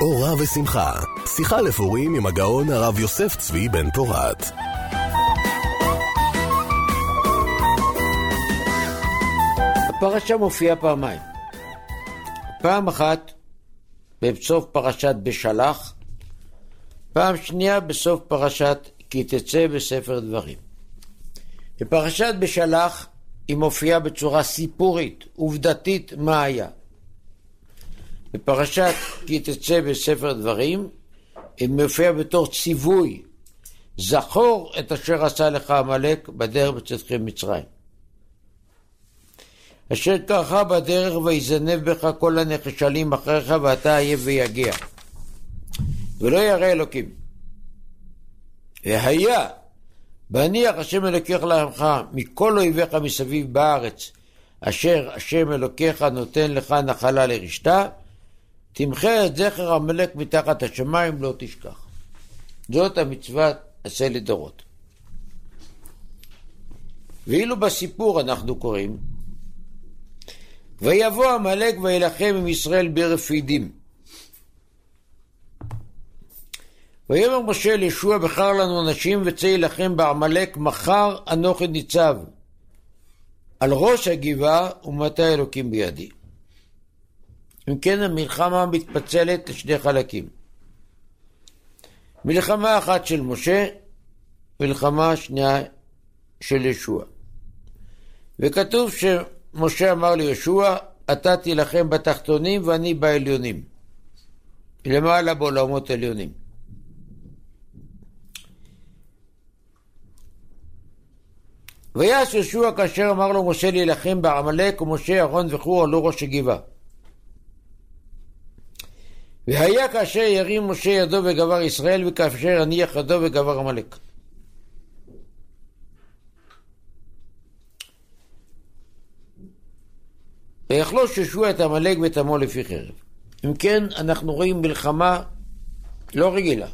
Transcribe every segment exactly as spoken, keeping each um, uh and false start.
אורה ושמחה, שיחה לפורים עם הגאון הרב יוסף צבי בן פורת. הפרשה מופיעה פעמיים. פעם אחת בסוף פרשת בשלח, פעם שנייה בסוף פרשת כי תצא בספר דברים. בפרשת בשלח היא מופיעה בצורה סיפורית, עובדתית מה היה. בפרשת כי תצא בספר דברים היא מופיעה בתור ציווי, זכור את אשר עשה לך עמלק בדרך בצאתכם מצרים. אשר קרחה בדרך ויזנב בך כל הנחשלים אחריך ואתה עייף ויגיע ולא ירא אלוקים. והיה בהניח השם אלוקיך לעמך מכל אויביך מסביב בארץ אשר השם אלוקיך נותן לך נחלה לרשתה, תמחה את זכר עמלק מתחת השמיים, לא תשכח. זאת המצווה עשה לדורות. ואילו בסיפור אנחנו קוראים ויבוא עמלק וילחם עם ישראל ברפידים. ויאמר משה לישוע בחר לנו אנשים וצא ילחם בעמלק, מחר אנוכי ניצב על ראש הגבעה ומטה אלוקים בידי. אם כן המלחמה מתפצלת לשני חלקים. מלחמה אחת של משה, מלחמה שנייה של ישוע. וכתוב שמשה אמר לישוע, אתה תילחם בתחתונים ואני בעליונים. למעלה בעולמות עליונים. ויעש ישוע כאשר אמר לו משה להילחם בעמלק, ומשה אהרון וחור עלו ראש הגבעה. והיה כאשר ירים משה ידו וגבר ישראל, וכאשר הניח ידו וגבר עמלק. ויחלוש ישוע את עמלק ואת עמו לפי חרב. אם כן, אנחנו רואים מלחמה לא רגילה.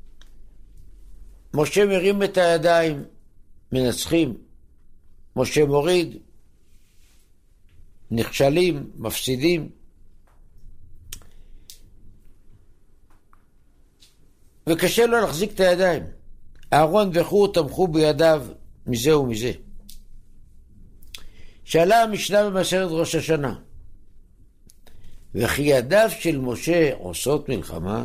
משה מרים את הידיים, מנצחים. משה מוריד, נכשלים, מפסידים. וקשה לו להחזיק את הידיים. אהרון וחור תמכו בידיו מזה ומזה. שאלה המשנה במסכת ראש השנה, וכי ידיו של משה עושות מלחמה?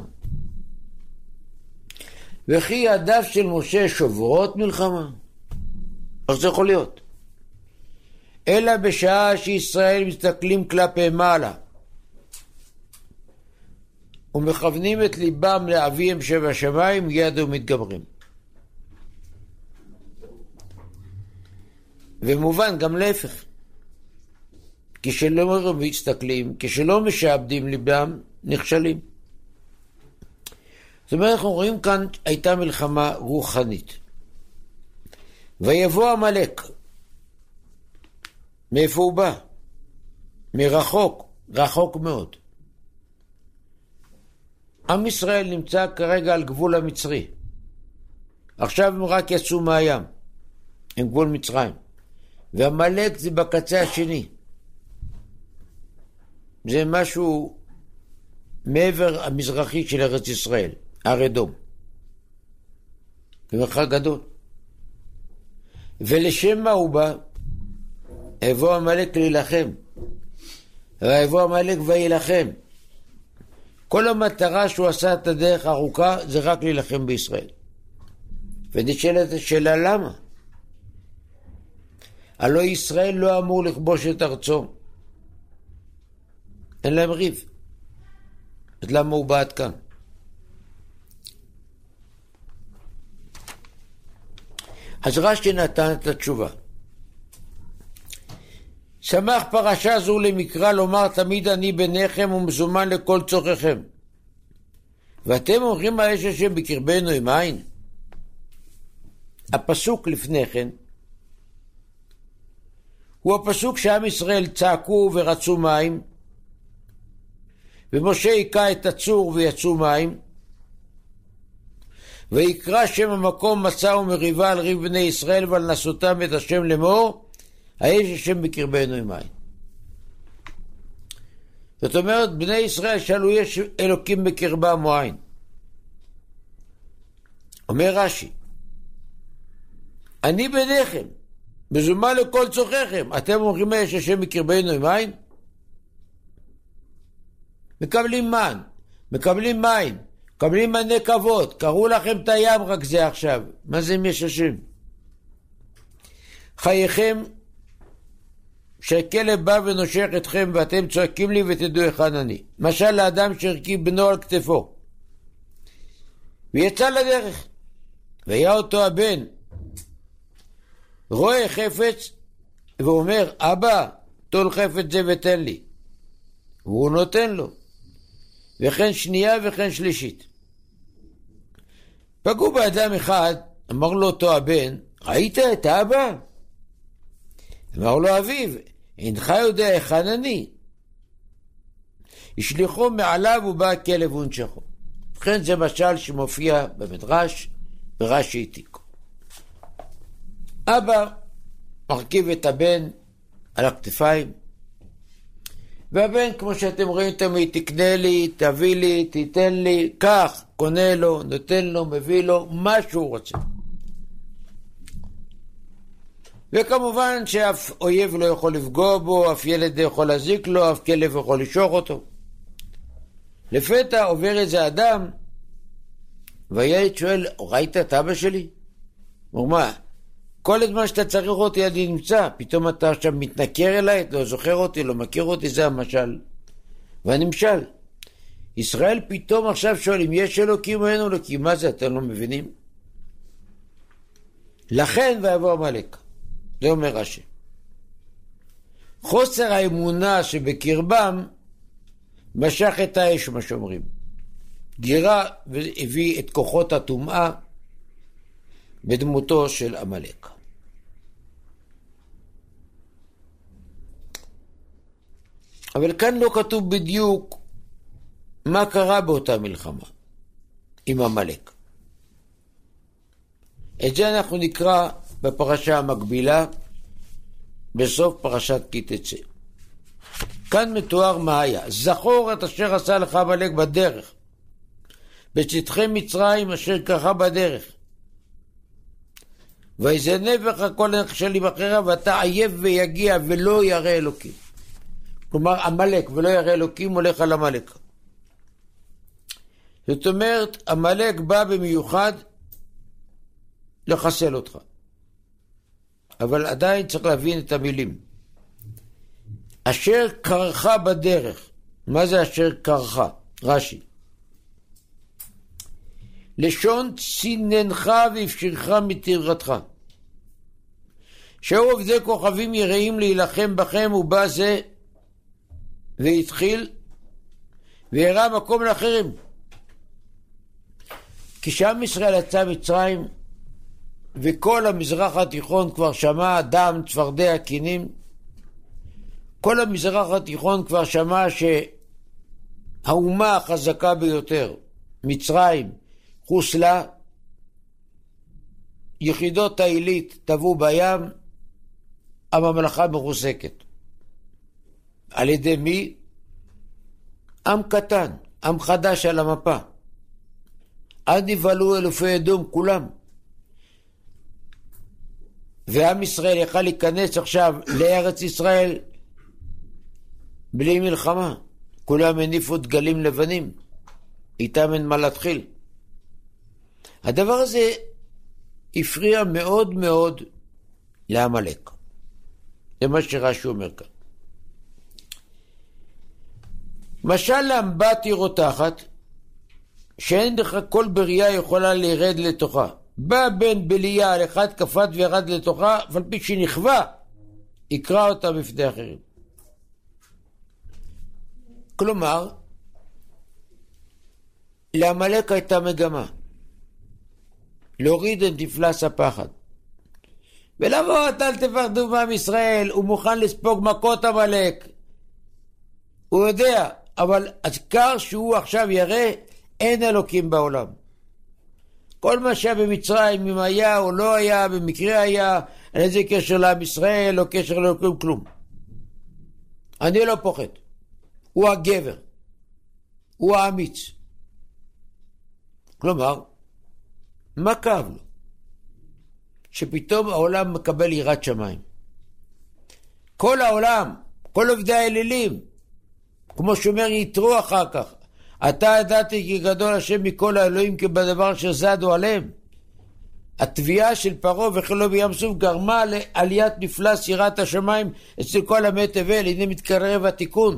וכי ידיו של משה שוברות מלחמה? איך זה יכול להיות? אלא בשעה שישראל מסתכלים כלפי מעלה ומכוונים את ליבם לאביהם שבשמיים, ידו מתגברים. ומובן גם להפך. כשלא מסתכלים, כשלא משעבדים ליבם, נכשלים. זאת אומרת, אנחנו רואים כאן הייתה מלחמה רוחנית. ויבוא עמלק. מאיפה הוא בא? מרחוק, רחוק מאוד. עם ישראל נמצא כרגע על גבול המצרי. עכשיו הם רק יצאו מהים, עם גבול מצרים. ועמלק זה בקצה השני. זה משהו מעבר המזרחי של ארץ ישראל, הר אדום. זה מרחק גדול. ולשם מה הוא בא? יבוא עמלק להילחם. ויבוא עמלק וילחם. כל המטרה שהוא עשה את הדרך הארוכה זה רק להילחם בישראל. ונשאלת השאלה למה? הלא ישראל לא אמור לכבוש את ארצו. אין להם ריב. אז למה הוא בא עד כאן? אז רש"י נתן את התשובה. שמח פרשה זו למקרא לומר תמיד אני ביניכם ומזומן לכל צורככם. ואתם אומרים מה יש השם בקרבנו עם עין? הפסוק לפני כן הוא הפסוק שעם ישראל צעקו ורצו מים, ומשה היקע את הצור ויצאו מים, ויקרא שם המקום מצא ומריבה על ריב בני ישראל ועל נסותם את השם לאמור, היש השם בקרבנו עם עין. זאת אומרת, בני ישראל שאלו יש אלוקים בקרבם או אין. אומר רש"י, אני ביניכם, בזומה לכל צורככם. אתם אומרים יש השם בקרבנו עם אין? מקבלים מן, מקבלים מים, מקבלים מנה כבוד, קראו לכם את הים רק זה עכשיו. מה זה אם יש השם? חייכם שהכלב בא ונושך אתכם ואתם צועקים לי ותדעו היכן אני. משל לאדם שהרכיב בנו על כתפו ויצא לדרך, והיה אותו הבן רואה חפץ ואומר, אבא, תול חפץ זה ותן לי, והוא נותן לו. וכן שנייה וכן שלישית. פגעו באדם אחד, אמר לו אותו הבן, ראית את האבא? אמר לו אביו, אינך יודע היכן אני. השליחו מעליו ובא הכלב ונשכו. וכן זה משל שמופיע במדרש ברש"י העתיק. אבא מרכיב את הבן על הכתפיים, והבן, כמו שאתם רואים תמיד, תקנה לי, תביא לי, תיתן לי, כך, קונה לו, נותן לו, מביא לו, מה שהוא רוצה. וכמובן שאף אויב לא יכול לפגוע בו, אף ילד לא יכול להזיק לו, אף כלב יכול לשוך אותו. לפתע עובר איזה אדם, והילד שואל, ראית את אבא שלי? הוא אומר, מה? כל הזמן שאתה צריך אותי אני נמצא, פתאום אתה עכשיו מתנכר אליי, לא זוכר אותי, לא מכיר אותי, זה המשל והנמשל. ישראל פתאום עכשיו שואל, אם יש אלוקים או אין אלוקים, מה זה, אתם לא מבינים? לכן ויבוא עמלק, זה אומר רש"י. חוסר האמונה שבקרבם משך את האש, מה שאומרים. גירה והביא את כוחות הטומאה בדמותו של עמלק. אבל כאן לא כתוב בדיוק מה קרה באותה מלחמה עם עמלק. את זה אנחנו נקרא בפרשה המקבילה בסוף פרשת כי תצא. כאן מתואר מה היה. זכור את אשר עשה לך עמלק בדרך, בצאתכם מצרים אשר קרחה בדרך, ויזנב בך כל נכשלים אחריו, ואתה עייף ויגיע ולא ירא אלוקים. כלומר, עמלק ולא ירא אלוקים הולך על עמלק. זאת אומרת, עמלק בא במיוחד לחסל אותך. אבל עדיין צריך להבין את המילים. אשר קרחה בדרך. מה זה אשר קרחה? רש"י. לשון ציננך והפשירך מתירתך. שהיו עובדי כוכבים יראים להילחם בכם, ובא זה והתחיל והראה מקום לאחרים. כשעם ישראל יצא מצרים וכל המזרח התיכון כבר שמע דם, צפרדע, קינים, כל המזרח התיכון כבר שמע שהאומה החזקה ביותר, מצרים, חוסלה, יחידות העילית טבעו בים, הממלכה מרוסקת. על ידי מי? עם קטן, עם חדש על המפה. עד נבהלו אלופי אדום כולם. ועם ישראל יכל להיכנס עכשיו לארץ ישראל בלי מלחמה. כולם הניפו דגלים לבנים, איתם אין מה להתחיל. הדבר הזה הפריע מאוד מאוד לעמלק. זה מה שרש"י אומר כאן. משל לאמבטי רותחת, שאין לך כל בריאה יכולה להירד לתוכה. בא בן בליה על אחד כפת וירד לתוכה, אבל פי שנכווה, יקרא אותה בפני אחרים. כלומר, לעמלק הייתה מגמה. להוריד את מפלס הפחד. ולמרות אל תפחדו מעם ישראל, הוא מוכן לספוג מכות עמלק. הוא יודע, אבל הזכר שהוא עכשיו יראה, אין אלוקים בעולם. כל מה שהיה במצרים, אם היה או לא היה, במקרה היה, אין איזה קשר לעם ישראל, לא קשר לאלוקים, כלום. אני לא פוחד. הוא הגבר, הוא האמיץ. כלומר, מה כאב לו? שפתאום העולם מקבל יראת שמיים. כל העולם, כל עובדי האלילים, כמו שאומר יתרו אחר כך, אתה ידעתי כי גדול השם מכל האלוהים כי בדבר שזדו עליהם. התביעה של פרעה וחילו בים סוף גרמה לעליית מפלס יראת השמיים אצל כל עמי תבל. הנה מתקרב התיקון.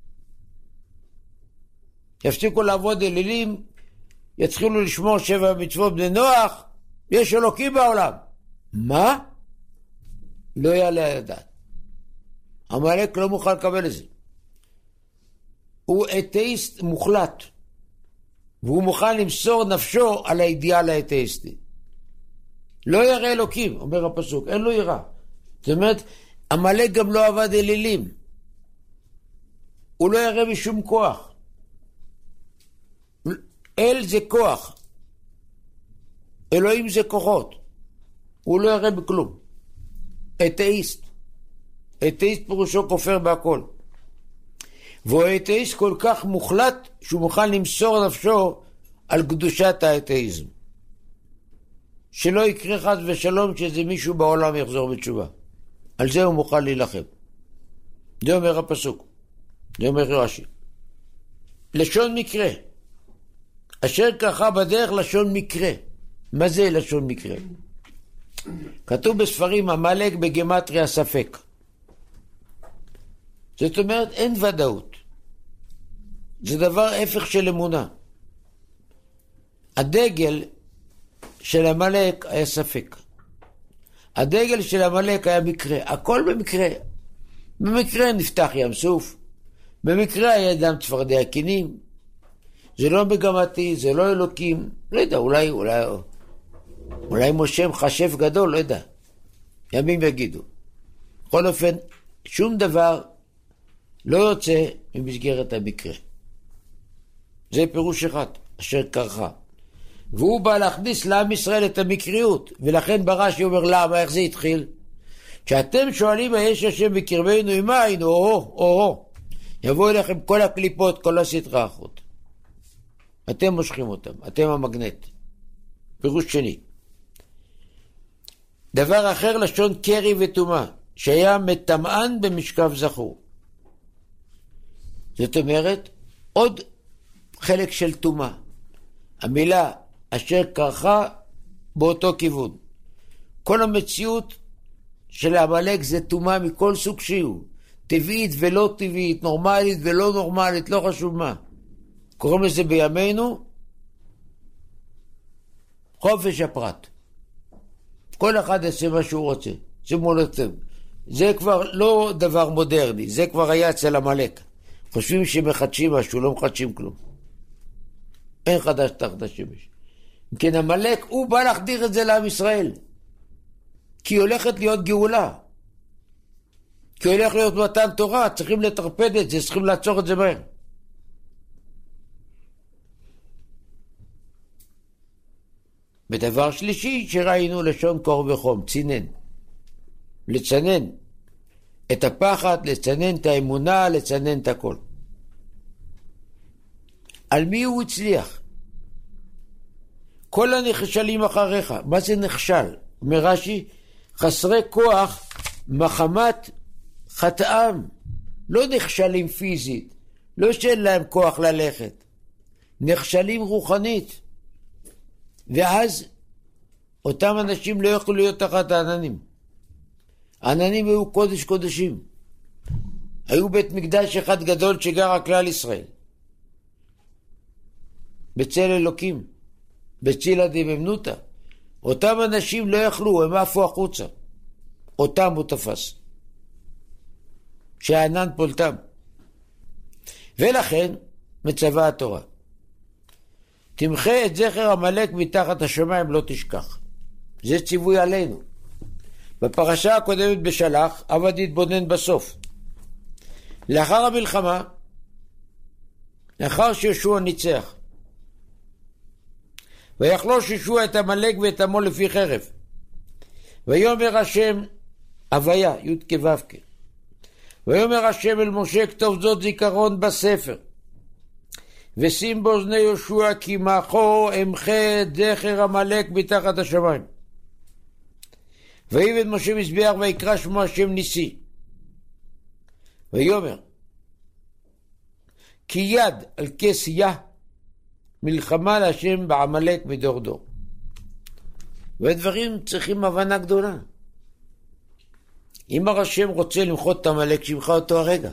יפסיקו לעבוד אלילים, יתחילו לשמור שבע מצוות בני נוח, יש אלוקים בעולם. מה? לא יעלה על הדעת. עמלק לא מוכן לקבל את זה. הוא אתאיסט מוחלט, והוא מוכן למסור נפשו על האידיאל האתאיסטי. לא ירא אלוקים, אומר הפסוק, אין לו יראה. זאת אומרת, עמלק גם לא עבד אלילים. הוא לא ירא בשום כוח. אל זה כוח. אלוהים זה כוחות. הוא לא ירא בכלום. אתאיסט. אתאיסט פירושו כופר בהכל. והוא אתאיסט כל כך מוחלט שהוא מוכן למסור נפשו על קדושת האתאיזם. שלא יקרה חס ושלום שזה מישהו בעולם יחזור בתשובה. על זה הוא מוכן להילחם. זה אומר הפסוק. זה אומר רש"י. לשון מקרה. אשר ככה בדרך לשון מקרה. מה זה לשון מקרה? כתוב בספרים עמלק בגימטריה ספק. זאת אומרת אין ודאות. זה דבר הפך של אמונה. הדגל של עמלק היה ספק. הדגל של עמלק היה מקרה. הכל במקרה. במקרה נפתח ים סוף. במקרה היה דם צפרדע קינים. זה לא מגמתי, זה לא אלוקים. לא יודע, אולי, אולי, אולי משה מחשב גדול, לא יודע. ימים יגידו. בכל אופן, שום דבר לא יוצא ממסגרת המקרה. זה פירוש אחד, אשר קרחה. והוא בא להכניס לעם ישראל את המקריות, ולכן ברש"י אומר למה, איך זה התחיל? כשאתם שואלים מה יש השם בקרבנו עם מים, או-הו, או-הו, יבואו אליכם כל הקליפות, כל הסתרה האחות. אתם מושכים אותם, אתם המגנט. פירוש שני. דבר אחר לשון קרי וטומאה, שהיה מטמאן במשכב זכור. זאת אומרת, עוד חלק של טומאה. המילה אשר קרחה באותו כיוון. כל המציאות של עמלק זה טומאה מכל סוג שיהיו. טבעית ולא טבעית, נורמלית ולא נורמלית, לא חשוב מה. קוראים לזה בימינו חופש הפרט. כל אחד יעשה מה שהוא רוצה. זה מולדתם. זה כבר לא דבר מודרני, זה כבר היה אצל עמלק. חושבים שמחדשים משהו, לא מחדשים כלום. אין חדש תחת השמש. כן, עמלק הוא בא להחדיר את זה לעם ישראל. כי היא הולכת להיות גאולה. כי היא הולכת להיות מתן תורה, צריכים לטרפד את זה, צריכים לעצור את זה מהר. בדבר שלישי שראינו לשון קור וחום, צינן. לצנן את הפחד, לצנן את האמונה, לצנן את הכל. על מי הוא הצליח? כל הנכשלים אחריך. מה זה נכשל? אומר רש"י, חסרי כוח מחמת חטאם. לא נכשלים פיזית, לא שאין להם כוח ללכת. נכשלים רוחנית. ואז אותם אנשים לא יכולו להיות תחת העננים. העננים היו קודש קודשים. היו בית מקדש אחד גדול שגר הכלל ישראל. בצל אלוקים. בצילה דממנותא. אותם אנשים לא יכלו, הם עפו החוצה. אותם הוא תפס. שהענן פולטם. ולכן מצווה התורה. תמחה את זכר עמלק מתחת השמיים, לא תשכח. זה ציווי עלינו. בפרשה הקודמת בשלח, עבד יתבונן בסוף. לאחר המלחמה, לאחר שישוע ניצח, ויחלוש ישוע את עמלק ואת עמו לפי חרב. ויאמר השם, הוויה, י' כו' כ', ויאמר השם אל משה, כתוב זאת זיכרון בספר, ושים באוזני יהושע, כי מאחור אמחה את זכר עמלק מתחת השמיים. ויבן משה מזבח ויקרא שמו השם ניסי. ויאמר, כי יד על כס יה מלחמה להשם בעמלק מדור דור. והדברים צריכים הבנה גדולה. אם השם רוצה למחות את עמלק, שימחה אותו הרגע.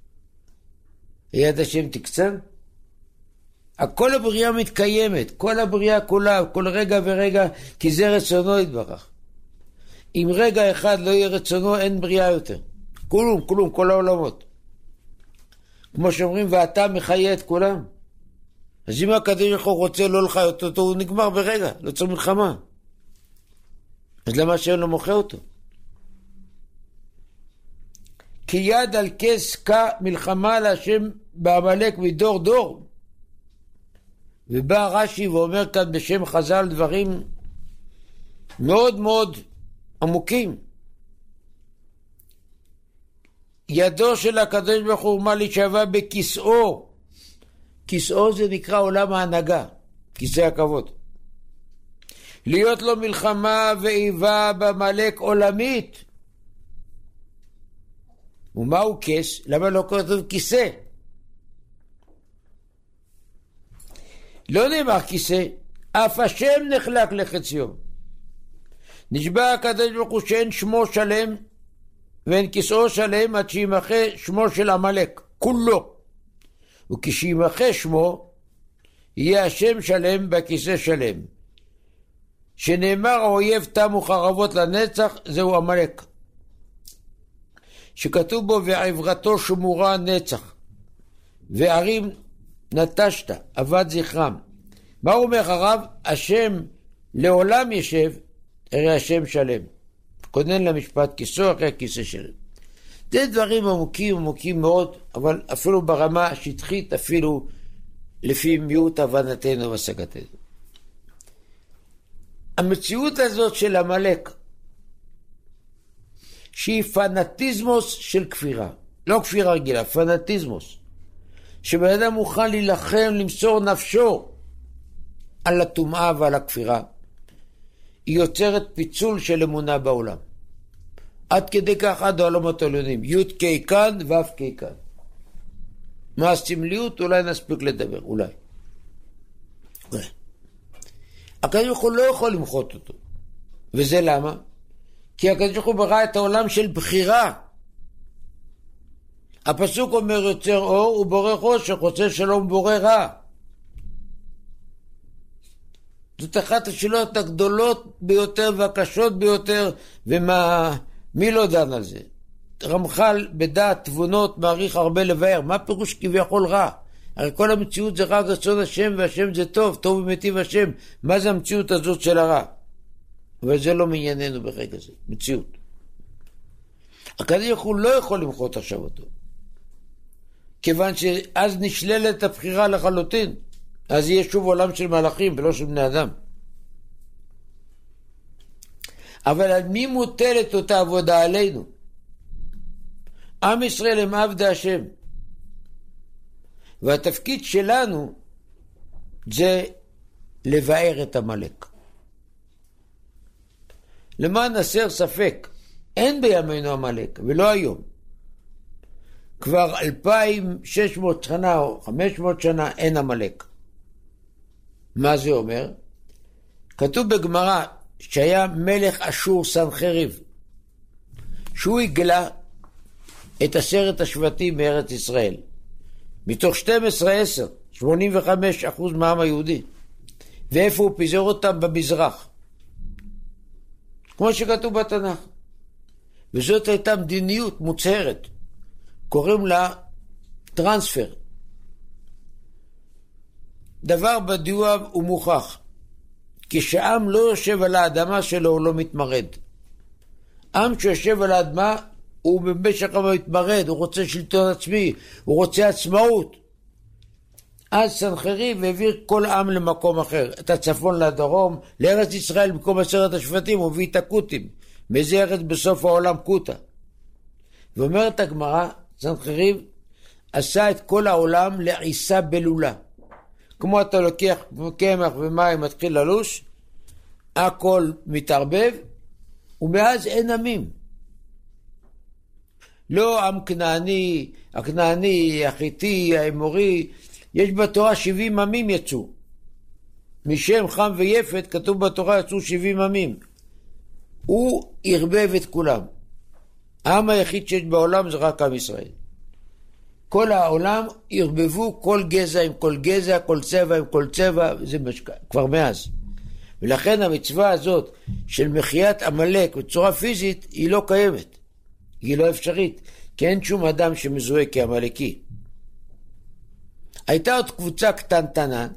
יד השם תקצר? הכל הבריאה מתקיימת, כל הבריאה כולה, כל רגע ורגע, כי זה רצונו יתברך. אם רגע אחד לא יהיה רצונו, אין בריאה יותר. כלום, כלום, כל העולמות. כמו שאומרים, ואתה מחיה את כולם. אז אם הקדוש ברוך הוא רוצה לא לחיות אותו, הוא נגמר ברגע, לא צריך מלחמה. אז למה שאין לו מוחה אותו? כי יד על כס כה מלחמה להשם בעמלק מדור דור. ובא רש"י ואומר כאן בשם חז"ל דברים מאוד מאוד עמוקים. ידו של הקדוש ברוך הוא מה להישבע בכיסאו. כיסאו זה נקרא עולם ההנהגה, כיסא הכבוד. להיות לו מלחמה ואיבה בעמלק עולמית. ומהו כס? למה לא כתוב כיסא? לא נאמר כיסא, אף השם נחלק לחציו. נשבע הקדוש ברוך הוא שאין שמו שלם ואין כיסאו שלם עד שימחה שמו של עמלק, כולו. וכשימחה שמו, יהיה השם שלם בכיסא שלם. שנאמר האויב תמו חרבות לנצח, זהו עמלק. שכתוב בו ועברתו שמורה נצח. וערים נטשת, אבד זכרם. מה הוא אומר הרב? השם לעולם ישב, הרי השם שלם. קונן למשפט כיסו אחרי הכיסא שלם. זה דברים עמוקים, עמוקים מאוד, אבל אפילו ברמה השטחית, אפילו לפי מיעוט הבנתנו והשגתנו. המציאות הזאת של עמלק, שהיא פנאטיזמוס של כפירה, לא כפירה רגילה, פנאטיזמוס, שבן אדם מוכן להילחם, למסור נפשו על הטומאה ועל הכפירה, היא יוצרת פיצול של אמונה בעולם. עד כדי כך עד העולמות העליונים, י' קי כאן ו' קי כאן. מה הסמליות? אולי נספיק לדבר, אולי. אולי. הקדוש ברוך הוא לא יכול למחות אותו. וזה למה? כי הקדוש ברוך הוא ברא את העולם של בחירה. הפסוק אומר יוצר אור ובורא חושך, רוצה שלום בורא רע. זאת אחת השאלות הגדולות ביותר והקשות ביותר, ומה, מי לא דן על זה? רמח"ל בדעת תבונות מעריך הרבה לבאר, מה פירוש כביכול רע? הרי כל המציאות זה רק רצון השם, והשם זה טוב, טוב ומטיב השם. מה זה המציאות הזאת של הרע? אבל זה לא מענייננו ברגע זה, מציאות. הקדוש ברוך הוא לא יכול למחות עכשיו אותו, כיוון שאז נשללת הבחירה לחלוטין. אז יהיה שוב עולם של מלאכים ולא של בני אדם. אבל על מי מוטלת אותה עבודה? עלינו. עם ישראל הם עבדי השם, והתפקיד שלנו זה לבאר את עמלק. למען הסר ספק, אין בימינו עמלק, ולא היום. כבר אלפיים ושש מאות שנה או חמש מאות שנה אין עמלק. מה זה אומר? כתוב בגמרא שהיה מלך אשור סנחריב, שהוא הגלה את עשרת השבטים מארץ ישראל. מתוך שתים עשרה עשר, שמונים וחמישה אחוז מהעם היהודי. ואיפה הוא פיזר אותם? במזרח. כמו שכתוב בתנ"ך. וזאת הייתה מדיניות מוצהרת. קוראים לה טרנספר. דבר בדיוע הוא מוכח. כשעם לא יושב על האדמה שלו הוא לא מתמרד. עם שיושב על האדמה הוא במשך כמה מתמרד, הוא רוצה שלטון עצמי, הוא רוצה עצמאות. אז סנחריב העביר כל עם למקום אחר, את הצפון לדרום, לארץ ישראל במקום עשרת השבטים, הוא הביא את הקותים, מאיזה ארץ בסוף העולם קוטה. ואומרת הגמרא, סנחריב עשה את כל העולם לעיסה בלולה. כמו אתה לוקח קמח ומים מתחיל ללוש, הכל מתערבב, ומאז אין עמים. לא עם כנעני, הכנעני, החיתי, האמורי, יש בתורה שבעים עמים יצאו. משם חם ויפת כתוב בתורה יצאו שבעים עמים. הוא ערבב את כולם. העם היחיד שיש בעולם זה רק עם ישראל. כל העולם ערבבו כל גזע עם כל גזע, כל צבע עם כל צבע, זה משק... כבר מאז. ולכן המצווה הזאת של מחיית עמלק בצורה פיזית היא לא קיימת. היא לא אפשרית, כי אין שום אדם שמזוהה כעמלקי. הייתה עוד קבוצה קטנטנה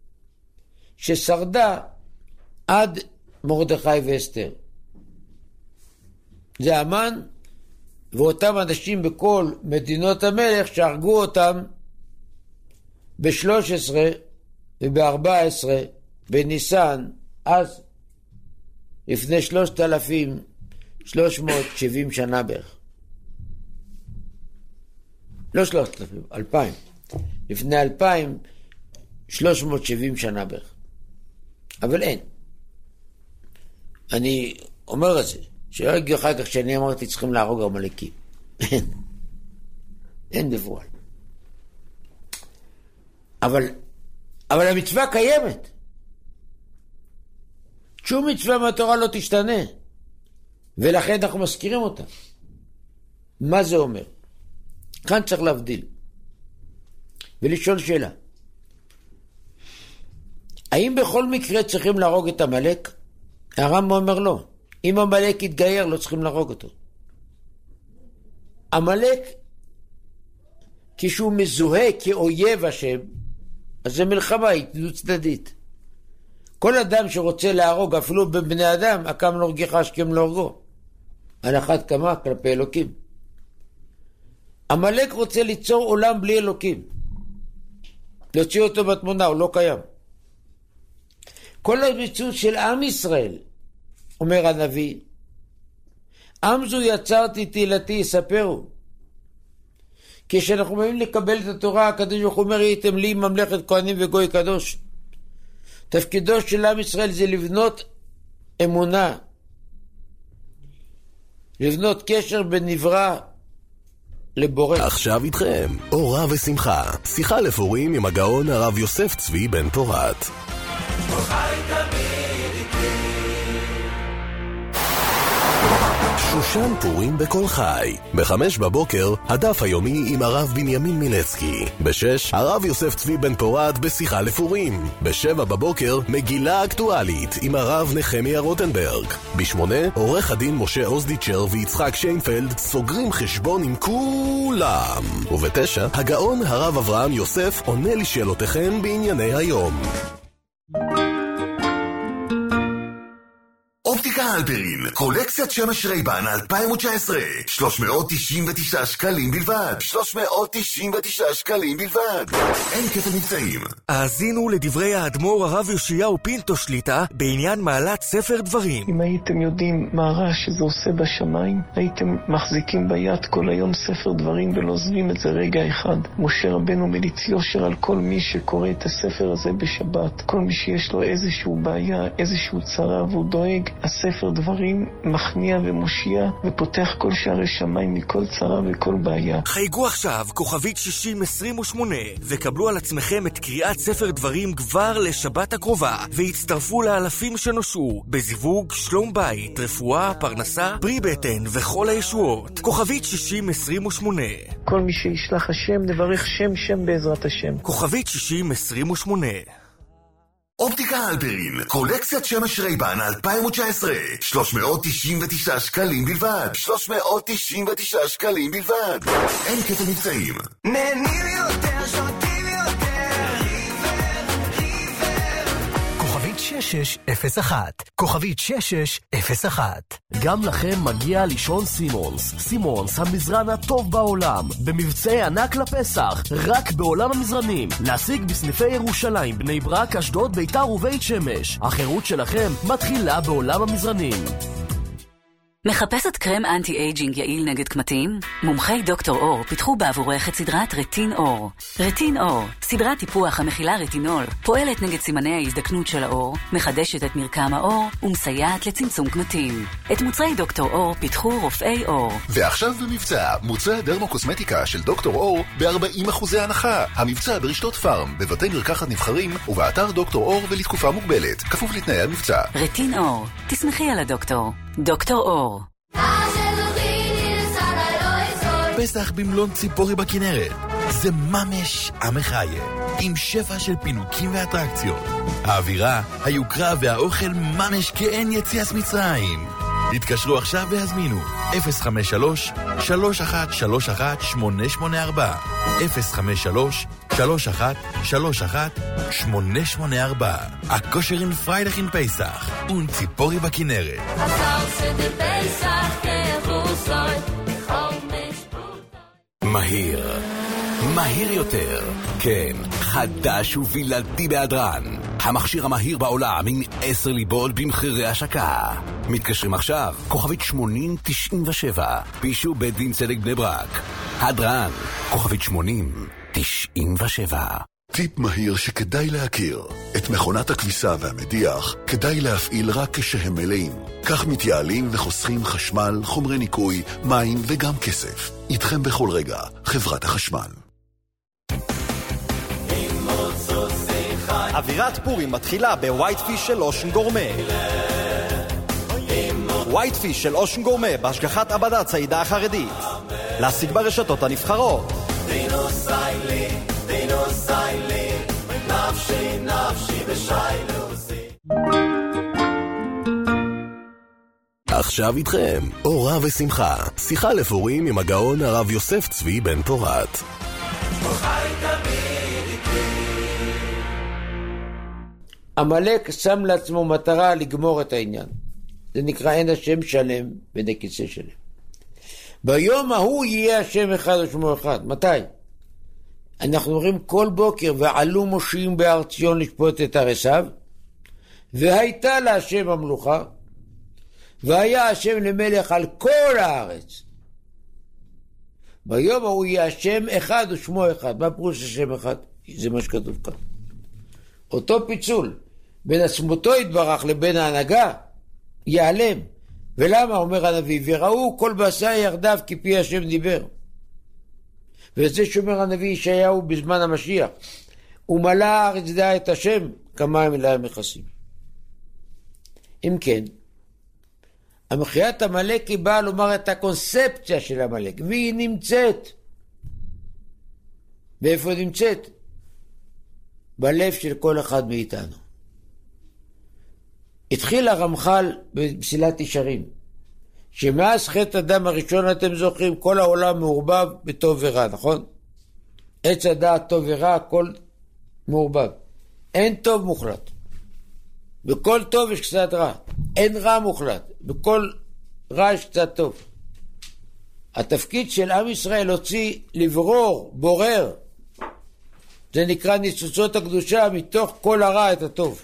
ששרדה עד מרדכי ואסתר. זה המן ואותם אנשים בכל מדינות המלך שהרגו אותם ב-שלוש עשרה וב-ארבע עשרה בניסן, אז לפני שלושת אלפים שלוש מאות שבעים שנה בערך. לא שלושת אלפים, אלפיים. לפני אלפיים שלוש מאות שבעים שנה בערך. אבל אין. אני אומר את זה, שלא יגיע אחר כך שאני אמרתי צריכים להרוג עמלקים. אין. אין בפועל. אבל, אבל המצווה קיימת. שום מצווה מהתורה לא תשתנה. ולכן אנחנו מזכירים אותה. מה זה אומר? כאן צריך להבדיל. ולשאול שאלה. האם בכל מקרה צריכים להרוג את עמלק? הרמב"ם אומר לא. אם עמלק יתגייר לא צריכים להרוג אותו. עמלק, כשהוא מזוהה כאויב השם, אז זה מלחמה, היא דו צדדית. כל אדם שרוצה להרוג, אפילו בבני אדם, הקם להורגך השכם להורגו. על אחת כמה כלפי אלוקים. עמלק רוצה ליצור עולם בלי אלוקים. להוציא אותו בתמונה, הוא לא קיים. כל המציאות של עם ישראל, אומר הנביא, עם זו יצרתי תהילתי יספרו. כשאנחנו באים לקבל את התורה, הקדוש ברוך הוא אומר, הייתם לי ממלכת כהנים וגוי קדוש. תפקידו של עם ישראל זה לבנות אמונה, לבנות קשר בנברא לבורא. עכשיו איתכם, אורה ושמחה, שיחה לפורים עם הגאון הרב יוסף צבי בן פורת. שושן פורים בכל חי. בחמש בבוקר, הדף היומי עם הרב בנימין מילצקי. בשש, הרב יוסף צבי בן פורת בשיחה לפורים. בשבע בבוקר, מגילה אקטואלית עם הרב נחמיה רוטנברג. בשמונה, עורך הדין משה אוזדיצ'ר ויצחק שיינפלד סוגרים חשבון עם כולם. ובתשע, הגאון הרב אברהם יוסף עונה לשאלותיכם בענייני היום. אופטיקה הלפרין, קולקציית שמש רייבן אלפיים תשע עשרה, שלוש מאות תשעים ותשעה שקלים בלבד, שלוש מאות תשעים ותשעה שקלים בלבד. אין כפל מבצעים. האזינו לדברי האדמו"ר הרב יאשיהו פינטו שליט"א בעניין מעלת ספר דברים. אם הייתם יודעים מה רע שזה עושה בשמיים, הייתם מחזיקים ביד כל היום ספר דברים ולא עוזבים את זה רגע אחד. משה רבנו מליץ יושר על כל מי שקורא את הספר הזה בשבת. כל מי שיש לו איזשהו בעיה, איזשהו צרה והוא דואג, הספר דברים מכניע ומושיע ופותח כל שערי שמיים מכל צרה וכל בעיה. חייגו עכשיו כוכבית שישים עשרים ושמונה וקבלו על עצמכם את קריאת ספר דברים כבר לשבת הקרובה והצטרפו לאלפים שנושעו בזיווג, שלום בית, רפואה, פרנסה, פרי בטן וכל הישועות. כוכבית שישים עשרים ושמונה. כל מי שישלח השם נברך שם שם בעזרת השם. כוכבית שישים עשרים ושמונה. אופטיקה הלפרין, קולקציית שמש רייבן אלפיים תשע עשרה, שלוש מאות תשעים ותשעה שקלים בלבד, שלוש מאות תשעים ותשעה שקלים בלבד. אין כפל מבצעים. נהנים יותר, שותים יותר, ריבר, ריבר. כוכבית שש שש אפס אחת, כוכבית שש שש אפס אחת. גם לכם מגיע לישון סימונס. סימונס, המזרן הטוב בעולם, במבצעי ענק לפסח, רק בעולם המזרנים. להשיג בסניפי ירושלים, בני ברק, אשדוד, ביתר ובית שמש. החירות שלכם מתחילה בעולם המזרנים. מחפשת קרם אנטי-אייג'ינג יעיל נגד קמטים? מומחי דוקטור אור פיתחו בעבורך את סדרת רטין אור. רטין אור, סדרת טיפוח המכילה רטינול, פועלת נגד סימני ההזדקנות של האור, מחדשת את מרקם האור ומסייעת לצמצום קמטים. את מוצרי דוקטור אור פיתחו רופאי אור. ועכשיו במבצע, מוצרי הדרמוקוסמטיקה של דוקטור אור ב-ארבעים אחוזי הנחה. המבצע ברשתות פארם, בבתי מרקחת נבחרים ובאתר דוקטור אור ולתקופה מוגבלת, כפוף לתנאי המבצע. רטין אור, תסמכי על הדוקטור. דוקטור אור. פסח במלון ציפורי בכנרת. זה ממש עם החיה, עם שפע של פינוקים ואטרקציות. האווירה, היוקרה והאוכל ממש כאין יציאת מצרים. התקשרו עכשיו והזמינו אפס חמש שלוש שלוש אחת שלוש אחת שמונה שמונה ארבע אפס חמש שלוש שלוש אחת שלוש אחת שמונה שמונה ארבע. הכושר עם פריידך עם פסח ונציפורי בכנרת. מהיר, מהיר יותר, כן, חדש ובלעדי בהדרן. המכשיר המהיר בעולם עם עשר ליבות במחירי השקה. מתקשרים עכשיו, כוכבית שמונים תשעים ושבע, פישו בית דין צדק בני ברק. הדרן, כוכבית שמונים תשעים ושבע. טיפ מהיר שכדאי להכיר. את מכונת הכביסה והמדיח כדאי להפעיל רק כשהם מלאים. כך מתייעלים וחוסכים חשמל, חומרי ניקוי, מים וגם כסף. איתכם בכל רגע, חברת החשמל. אווירת פורים מתחילה בווייט פיש של אושן גורמה. ווייט פיש של אושן גורמה בהשגחת עבדת צעידה החרדית. להשיג ברשתות הנבחרות. דינוסיילי, דינוסיילי, נפשי נפשי בשיילוסי. עכשיו איתכם, אורה ושמחה, שיחה לפורים עם הגאון הרב יוסף צבי בן פורת. המלאק שם לעצמו מטרה לגמור את העניין. זה נקרא אין השם שלם בני כיסא שלם. ביום ההוא יהיה השם אחד ושמו אחד. מתי? אנחנו אומרים כל בוקר, ועלו מושיעים בהר ציון לשפוט את עשיו, והייתה להשם המלוכה, והיה השם למלך על כל הארץ. ביום ההוא יהיה השם אחד ושמו אחד. מה פירוש השם אחד? זה מה שכתוב כאן. אותו פיצול בין עצמותו יתברך לבין ההנהגה ייעלם. ולמה אומר הנביא? וראו כל בשר ירדיו כי פי השם דיבר. וזה שאומר הנביא ישעיהו בזמן המשיח, ומלא הארץ דעה את השם כמים אלי המכסים. אם כן, המחיית המלאק היא באה לומר את הקונספציה של המלאק, והיא נמצאת. ואיפה נמצאת? בלב של כל אחד מאיתנו. התחיל הרמח"ל בפסילת ישרים, שמאז חטא אדם הראשון, אתם זוכרים, כל העולם מעורבב בטוב ורע, נכון? עץ הדעת טוב ורע, הכל מעורבב. אין טוב מוחלט. בכל טוב יש קצת רע. אין רע מוחלט. בכל רע יש קצת טוב. התפקיד של עם ישראל הוציא לברור, בורר. זה נקרא ניצוצות הקדושה, מתוך כל הרע את הטוב.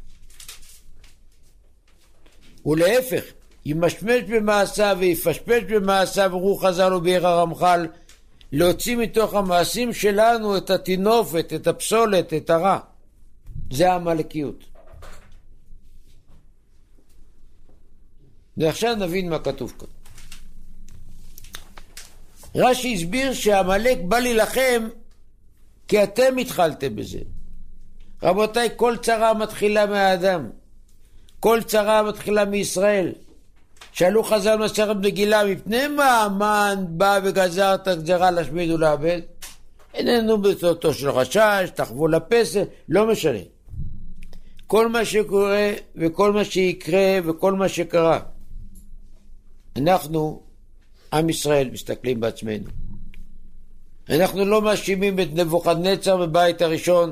ולהפך, ימשמש במעשה ויפשפש במעשה, ורוח חז"ל וביאר הרמח"ל, להוציא מתוך המעשים שלנו את התינופת, את הפסולת, את הרע. זה המלאקיות. ועכשיו נבין מה כתוב כאן. רש"י הסביר שהמלאק בא להילחם כי אתם התחלתם בזה. רבותיי, כל צרה מתחילה מהאדם. כל צרה מתחילה מישראל. שאלו חז"ל מסכת מגילה, מפני מה המן בא וגזר את הגזרה להשמיד ולאבד? איננו בתותו של חשש, תחבו לפסל, לא משנה. כל מה שקורה וכל מה שיקרה וכל מה שקרה, אנחנו, עם ישראל, מסתכלים בעצמנו. אנחנו לא מאשימים את נבוכדנצר בבית הראשון.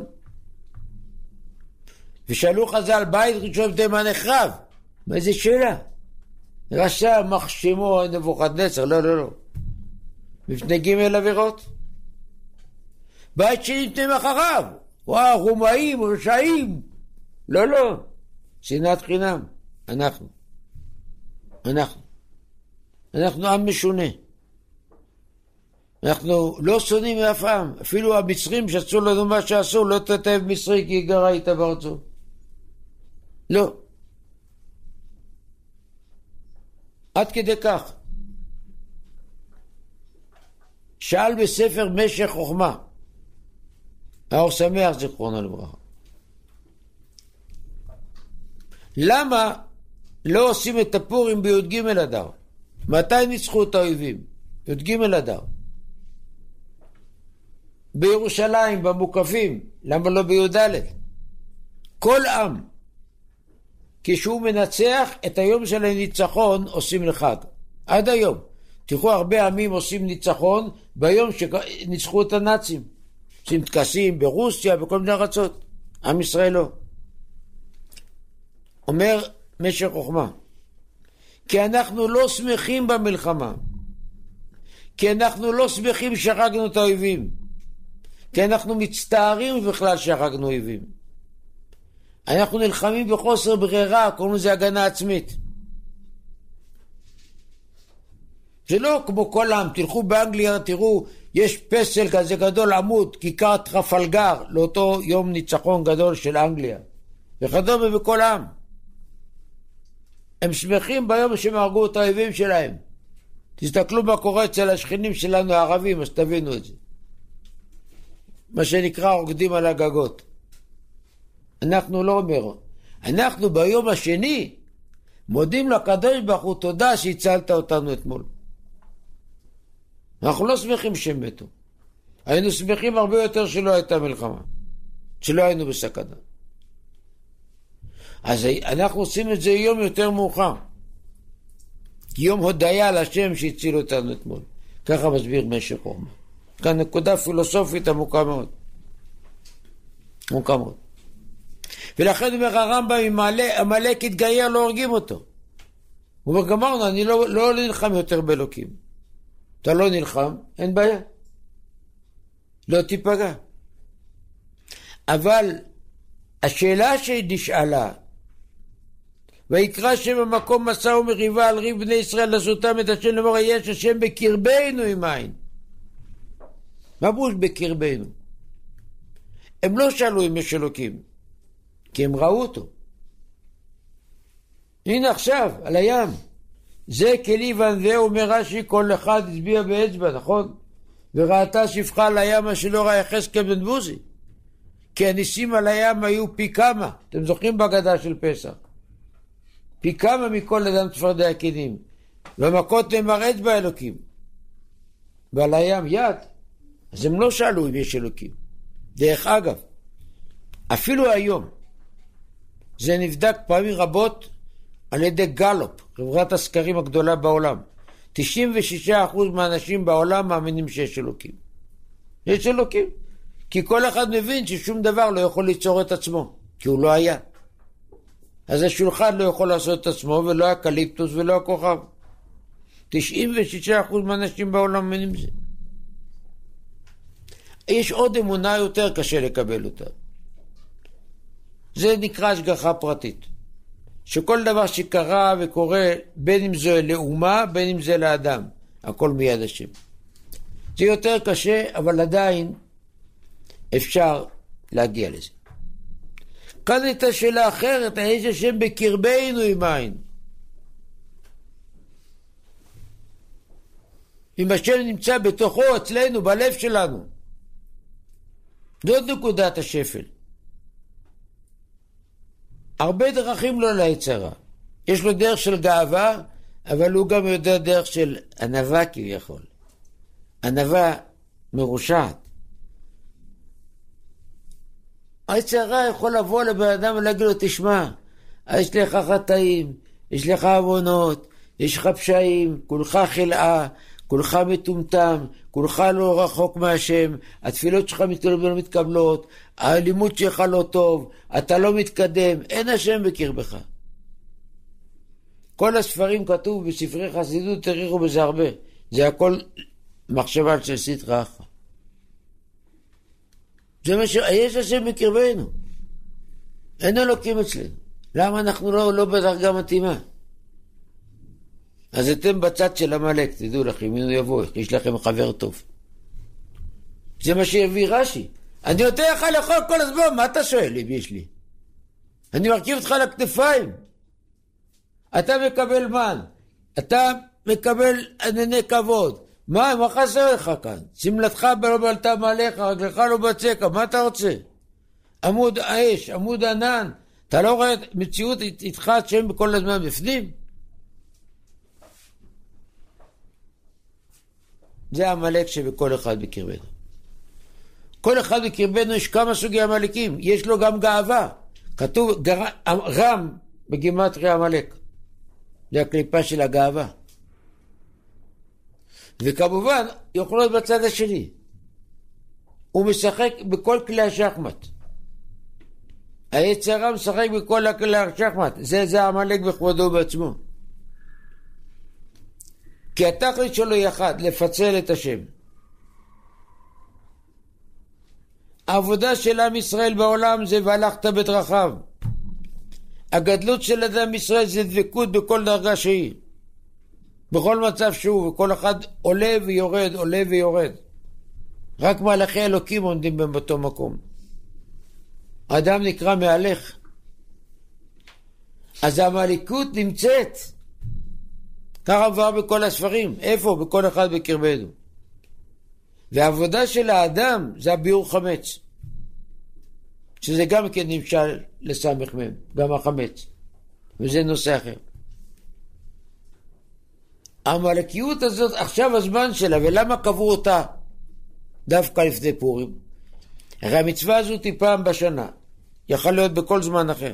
ושאלו חז"ל, בית ראשון במה נחרב? מה זה שאלה? רשע מחשימו נבוכדנצר, לא, לא, לא. מפני ג' עבירות. בית שני מפני מחריו. וואו, רומאים, רשעים. לא, לא. שנאת חינם. אנחנו. אנחנו. אנחנו עם משונה. אנחנו לא שונאים מאף עם. אפילו המצרים שעשו לנו מה שעשו, לא תתאב מצרי כי גרה איתה בארצו. לא. עד כדי כך. שאל בספר משך חוכמה, האור שמח זיכרונו לברכה, למה לא עושים את הפורים בי"ג אדר? מתי ניצחו את האויבים? י"ג אדר. בירושלים, במוקפים, למה לא בי"ד? כל עם, כשהוא מנצח את היום של הניצחון, עושים לחג. עד היום. תראו, הרבה עמים עושים ניצחון ביום שניצחו את הנאצים. עושים טקסים ברוסיה, בכל מיני ארצות. עם ישראל לא. אומר משך חוכמה, כי אנחנו לא שמחים במלחמה, כי אנחנו לא שמחים שהרגנו את האויבים, כי אנחנו מצטערים בכלל שהרגנו אויבים. אנחנו נלחמים בחוסר ברירה, קוראים לזה הגנה עצמית. זה לא כמו כל עם, תלכו באנגליה, תראו, יש פסל כזה גדול עמוד, כיכר טרפלגר, לאותו יום ניצחון גדול של אנגליה. וכדומה בכל עם. הם שמחים ביום שהם הרגו את האויבים שלהם. תסתכלו מה קורה אצל השכנים שלנו הערבים, אז תבינו את זה. מה שנקרא רוקדים על הגגות. אנחנו לא אומר. אנחנו ביום השני מודים לקדוש ברוך הוא תודה שהצלת אותנו אתמול. אנחנו לא שמחים שהם מתו. היינו שמחים הרבה יותר שלא הייתה מלחמה. שלא היינו בסכנה. אז אנחנו עושים את זה יום יותר מאוחר. יום הודיה להשם שהציל אותנו אתמול. ככה מסביר משך חוכמה. כאן נקודה פילוסופית עמוקה מאוד. עמוקה מאוד. ולכן אומר הרמב"ם, אם עמלק יתגייר לא הורגים אותו. הוא אומר, גמרנו, אני לא, לא נלחם יותר באלוקים. אתה לא נלחם, אין בעיה. לא תיפגע. אבל השאלה שנשאלה, ויקרא שם המקום מסע ומריבה על ריב בני ישראל לעשותם את השם לאמור יש השם בקרבנו עם עין. מה בוש בקרבנו? הם לא שאלו אם יש אלוקים, כי הם ראו אותו. הנה עכשיו, על הים. זה כלי ונביא אומר רש"י, כל אחד הצביע באצבע, נכון? וראתה שפחה על הים מה שלא ראה יחזקאל בן בוזי. כי הניסים על הים היו פי כמה. אתם זוכרים בהגדה של פסח? פי כמה מכל אדם צפרדע הכינים. ומכות נאמר אצבע אלוקים. ועל הים יד. אז הם לא שאלו אם יש אלוקים. דרך אגב, אפילו היום, זה נבדק פעמים רבות על ידי גלופ, חברת הסקרים הגדולה בעולם. תשעים ושישה אחוז מהאנשים בעולם מאמינים שיש אלוקים. יש אלוקים. כי כל אחד מבין ששום דבר לא יכול ליצור את עצמו, כי הוא לא היה. אז השולחן לא יכול לעשות את עצמו, ולא הקליפטוס ולא הכוכב. תשעים ושישה אחוז מהאנשים בעולם מאמינים בזה. יש עוד אמונה יותר קשה לקבל אותה. זה נקרא השגחה פרטית. שכל דבר שקרה וקורה, בין אם זה לאומה, בין אם זה לאדם, הכל מיד השם. זה יותר קשה, אבל עדיין אפשר להגיע לזה. כאן הייתה שאלה אחרת, יש השם בקרבנו עם עין. אם השם נמצא בתוכו, אצלנו, בלב שלנו. זאת נקודת השפל. הרבה דרכים לא ליצרה. יש לו דרך של גאווה, אבל הוא גם יודע דרך של ענווה כביכול. ענווה מרושעת. היצרה יכול לבוא לבן אדם ולהגיד לו, תשמע, יש לך חטאים, יש לך עוונות, יש לך פשעים, כולך חלאה, כולך מטומטם, כולך לא רחוק מהשם, התפילות שלך לא מתקבלות, הלימוד שלך לא טוב, אתה לא מתקדם, אין השם בקרבך. כל הספרים כתוב בספרי חסידות, תריחו בזה הרבה. זה הכל מחשבה של סטרא אחרא. זה מה ש... יש השם בקרבנו. אין אלוקים אצלנו. למה אנחנו לא, לא בדרגה מתאימה? אז אתם בצד של המלאק, תדעו לכם, אם הוא יבוא, יש לכם חבר טוב. זה מה שהביא רש"י. אני נותן לך לאכול כל הזמן, מה אתה שואל אם יש לי? אני מרכיב אותך לכתפיים. אתה מקבל מן, אתה מקבל ענני כבוד. מה, מה חסר לך כאן? שמלתך לא בלטה מעליך, רגלך לא בצקה, מה אתה רוצה? עמוד האש, עמוד ענן, אתה לא רואה מציאות איתך שהם כל הזמן בפנים? זה המלאק שבכל אחד בקרבנו. כל אחד בקרבנו יש כמה סוגי המלאקים, יש לו גם גאווה. כתוב גר... רם בגימטריה המלאק. זה הקליפה של הגאווה. וכמובן, יכול להיות בצד השני. הוא משחק בכל כלי השחמט. היצרה משחק בכל כלי השחמט. זה, זה המלאק בכבודו בעצמו. כי התכלית שלו היא אחד, לפצל את השם. העבודה של עם ישראל בעולם זה והלכת בדרכיו. הגדלות של אדם ישראל זה דבקות בכל דרגה שהיא. בכל מצב שהוא, וכל אחד עולה ויורד, עולה ויורד. רק מלאכי אלוקים עומדים באותו מקום. האדם נקרא מהלך. אז המלכות נמצאת. ככה עבר בכל הספרים. איפה? בכל אחד בקרבנו. והעבודה של האדם זה הביאור חמץ. שזה גם כן נמשל לסמך מהם, גם החמץ. וזה נושא אחר. המלכיות הזאת עכשיו הזמן שלה, ולמה קבעו אותה דווקא לפני פורים? הרי המצווה הזאת היא פעם בשנה, יכול להיות בכל זמן אחר.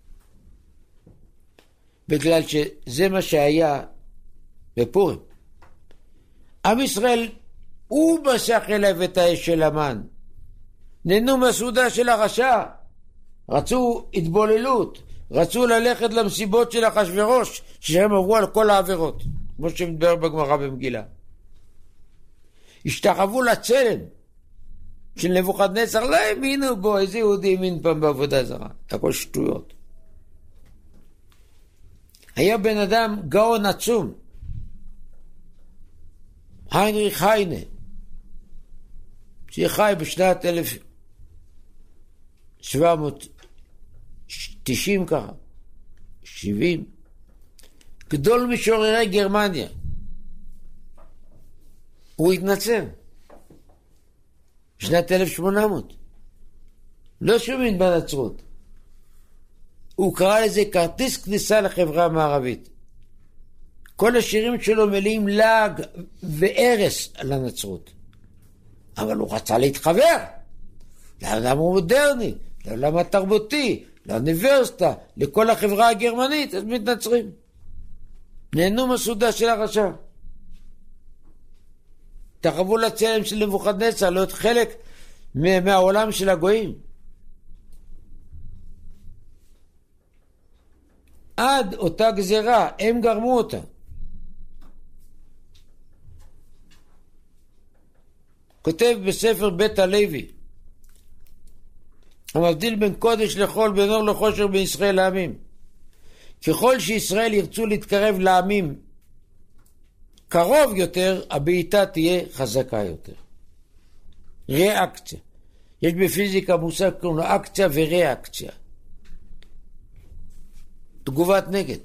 בגלל שזה מה שהיה בפורים. עם ישראל הוא משך אליו את האש של המן. נהנו מהסעודה של הרשע. רצו התבוללות. רצו ללכת למסיבות של אחשוורוש, שהם עברו על כל העבירות. כמו שמדבר בגמרא במגילה. השתחוו לצלם של נבוכדנצר, לא האמינו בו, איזה יהודי האמין פעם בעבודה זרה. הכל שטויות. היה בן אדם גאון עצום. היינריך היינה, שחי בשנת אלף שבע מאות תשעים ככה, שבעים, גדול משוררי גרמניה. הוא התנצר בשנת אלף שמונה מאות. לא שומעים בנצרות. הוא קרא לזה כרטיס כניסה לחברה המערבית. כל השירים שלו מלאים לעג וערס על הנצרות. אבל הוא רצה להתחבר לעולם המודרני, לעולם התרבותי, לאוניברסיטה, לכל החברה הגרמנית, אז מתנצרים. נהנו מסעודה של הרשע. תחוו לצלם של נבוכדנצר, להיות חלק מהעולם של הגויים. עד אותה גזרה, הם גרמו אותה. כותב בספר בית הלוי, המבדיל בין קודש לחול, בין אור לחושר, בין ישראל לעמים. ככל שישראל ירצו להתקרב לעמים קרוב יותר, הבעיטה תהיה חזקה יותר. ריאקציה. יש בפיזיקה מושג קוראים לו אקציה וריאקציה. תגובת נגד.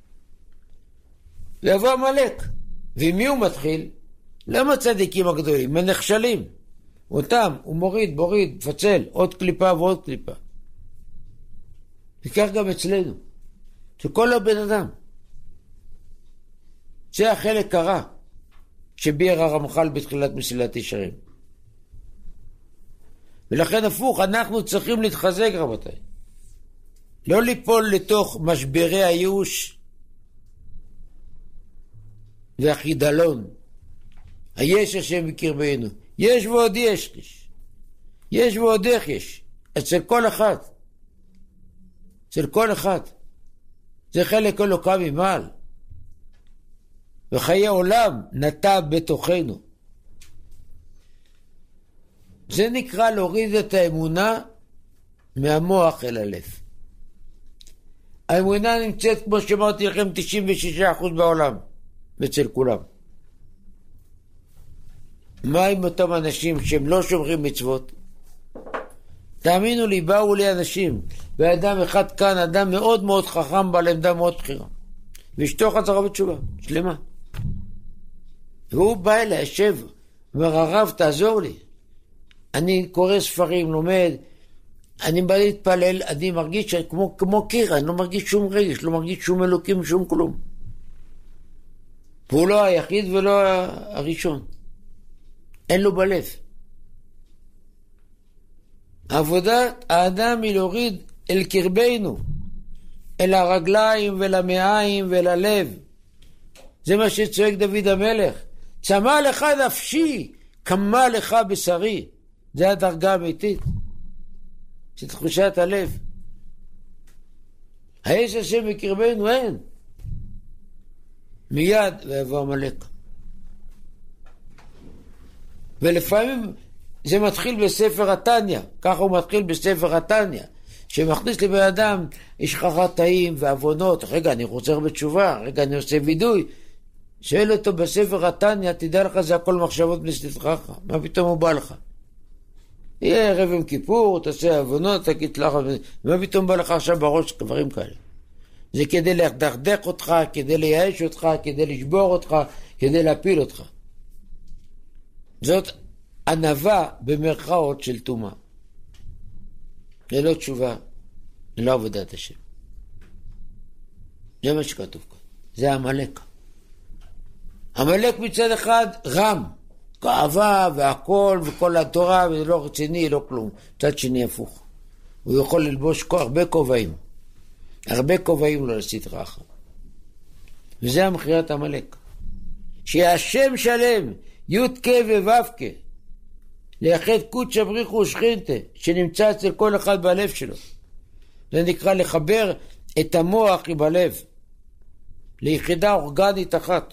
ויבוא המלאק. ומי הוא מתחיל? למה צדיקים הגדולים? מנכשלים. אותם, הוא מוריד, מוריד, מפצל, עוד קליפה ועוד קליפה. וכך גם אצלנו. שכל הבן אדם. זה החלק הרע שביאר הרמח"ל בתחילת מסילת ישרים. ולכן הפוך, אנחנו צריכים להתחזק רבותיי. לא ליפול לתוך משברי הייאוש והחידלון. היש השם בקרבנו. יש ועוד יש. יש ועוד איך יש. אצל כל אחד. אצל כל אחד. זה חלק אלוקה ממעל. וחיי עולם נטע בתוכנו. זה נקרא להוריד את האמונה מהמוח אל הלב. האמונה נמצאת, כמו שאמרתי לכם, תשעים ושישה אחוז בעולם. אצל כולם. מה עם אותם אנשים שהם לא שומרים מצוות? תאמינו לי, באו לי אנשים, ואדם אחד כאן, אדם מאוד מאוד חכם, בעל עמדה מאוד בחירה, ואשתו חזרה בתשובה, שלמה. והוא בא אליי, ישב, אומר, הרב, תעזור לי. אני קורא ספרים, לומד, אני בא להתפלל, אני מרגיש כמו, כמו קיר, אני לא מרגיש שום רגש, לא מרגיש שום אלוקים, שום כלום. והוא לא היחיד ולא הראשון. אין לו בלב. עבודת האדם היא להוריד אל קרבנו, אל הרגליים ולמעיים וללב. זה מה שצועק דוד המלך. צמא לך נפשי, קמה לך בשרי. זה הדרגה האמיתית. זה תחושת הלב. האש השם בקרבנו אין. מיד ויבוא עמלק. ולפעמים זה מתחיל בספר התניא, ככה הוא מתחיל בספר התניא, שמכניס לבן אדם, יש לך חטאים ועוונות, רגע אני חוזר בתשובה, רגע אני עושה וידוי, שואל אותו בספר התניא, תדע לך זה הכל מחשבות מסתתך, מה פתאום הוא בא לך? יהיה ערב עם כיפור, תעשה עוונות, תגיד לך, מה פתאום בא לך עכשיו בראש דברים כאלה? זה כדי לדכדך אותך, כדי לייאש אותך, כדי לשבור אותך, כדי להפיל אותך. זאת ענווה במרכאות של תומה. ללא תשובה, ללא עבודת השם. זה מה שכתוב כאן. זה המלך. המלך מצד אחד רם, גאווה והכל וכל התורה, וזה לא רציני, לא כלום. מצד שני הפוך. הוא יכול ללבוש הרבה כובעים. הרבה כובעים לא לסתר אחר. וזה המחירת המלך. שהשם שלם, י' כ' וו' כ', ליחד קודשא בריך הוא ושכינתה, שנמצא אצל כל אחד בלב שלו. זה נקרא לחבר את המוח עם הלב, ליחידה אורגנית אחת.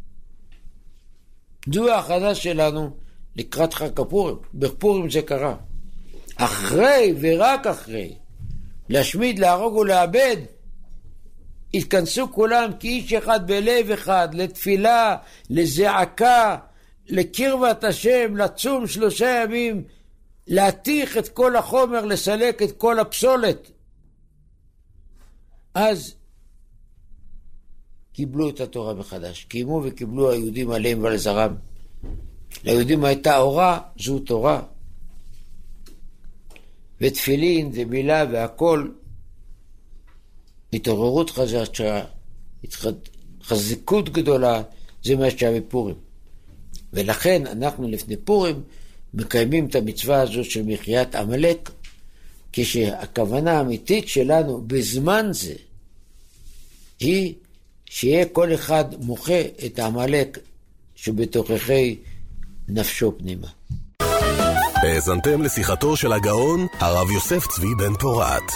זו ההכנה שלנו לקראת חג הפורים. בפורים זה קרה. אחרי ורק אחרי, להשמיד, להרוג ולאבד, התכנסו כולם כאיש אחד בלב אחד, לתפילה, לזעקה, לקרבת השם, לצום שלושה ימים, להתיך את כל החומר, לסלק את כל הפסולת. אז קיבלו את התורה מחדש, קיימו וקיבלו היהודים עליהם ועל זרם. ליהודים הייתה אורה, זו תורה. ותפילין ומילה והכל, התעוררות חזקה, חזקות גדולה, זה מה שהיה בפורים. ולכן אנחנו לפני פורים מקיימים את המצווה הזו של מחיית עמלק, כשהכוונה האמיתית שלנו בזמן זה היא שיהיה כל אחד מוחה את העמלק שבתוככי נפשו פנימה. האזנתם לשיחתו של הגאון הרב יוסף צבי בן פורת.